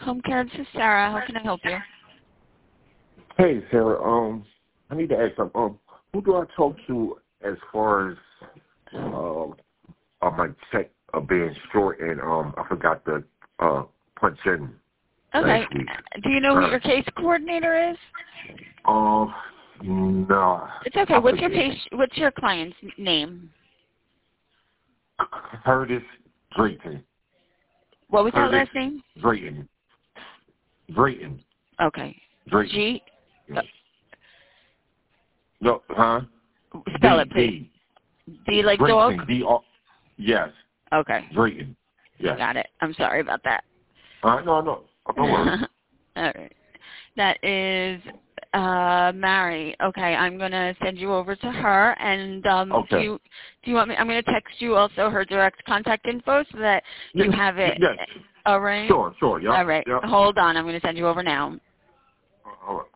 Home care, this is Sarah. How can I help you? Hey, Sarah. I need to ask something. Who do I talk to as far as my check being short and I forgot to punch in Okay. last week? Do you know who your case coordinator is? No. It's okay. What's your client's name? Curtis Drayton. What was that last name? Drayton. Okay. Drayton. G. No, huh? Spell it, please. D like Drayton. dog? D-R. Yes. Okay. Drayton. Yes. Got it. I'm sorry about that. No. Don't worry. All right. That is Mary. Okay, I'm going to send you over to her. And Okay. do you want me? I'm going to text you also her direct contact info so that you have it. Yes. All right. Sure. Yeah. All right. Yep. Hold on. I'm going to send you over now. All right.